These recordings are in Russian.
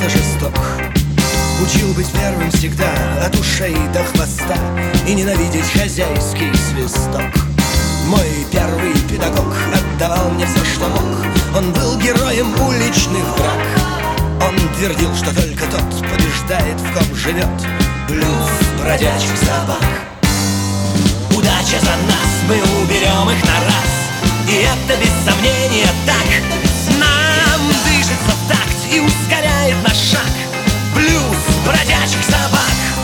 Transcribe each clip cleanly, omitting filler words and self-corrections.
когда-то жесток. Учил быть первым всегда, от ушей до хвоста, и ненавидеть хозяйский свисток. Мой первый педагог отдавал мне все, что мог. Он был героем уличных драк. Он твердил, что только тот побеждает, в ком живет блюз бродячих собак. Удача за нас, мы уберем их на раз, и это без сомнения так. Нам движется в такт и ускоряет наш шаг блюз бродячих собак.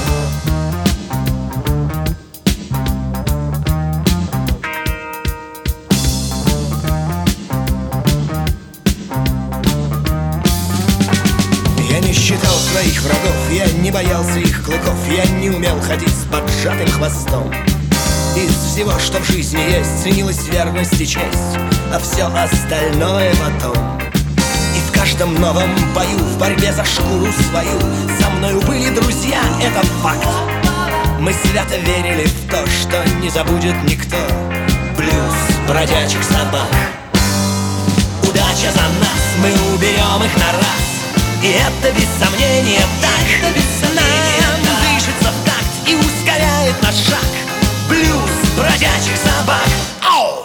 Я не считал своих врагов, я не боялся их клыков, я не умел ходить с поджатым хвостом. Из всего, что в жизни есть, ценилась верность и честь, а все остальное потом. И в каждом новом бою, в борьбе за шкуру свою, со мною были друзья, это факт. Мы свято верили в то, что не забудет никто блюз бродячих собак. Удача за нас, мы уберем их на раз, и это без сомнения так. Нам движется в такт и ускоряет наш шаг блюз бродячих собак. Оу!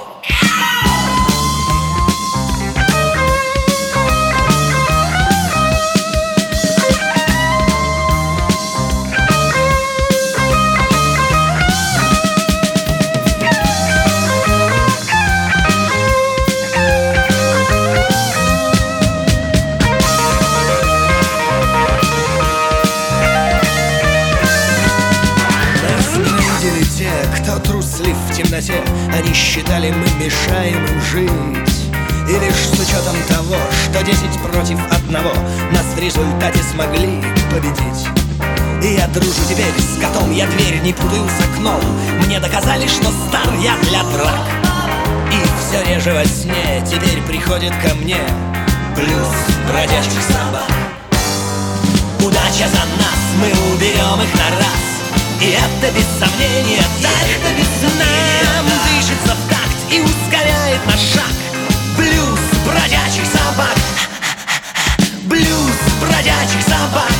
Те, кто труслив в темноте, они считали, мы мешаем им жить. И лишь с учетом того, что 10 против 1 нас в результате смогли победить. И я дружу теперь с котом, я дверь не путаю с окном. Мне доказали, что стар я для драк. И все реже во сне теперь приходит ко мне блюз бродячих собак. Удача за нас, мы уберем их на раз, и это без сомнения так. Нам движется в такт и ускоряет наш шаг блюз бродячих собак. Блюз бродячих собак.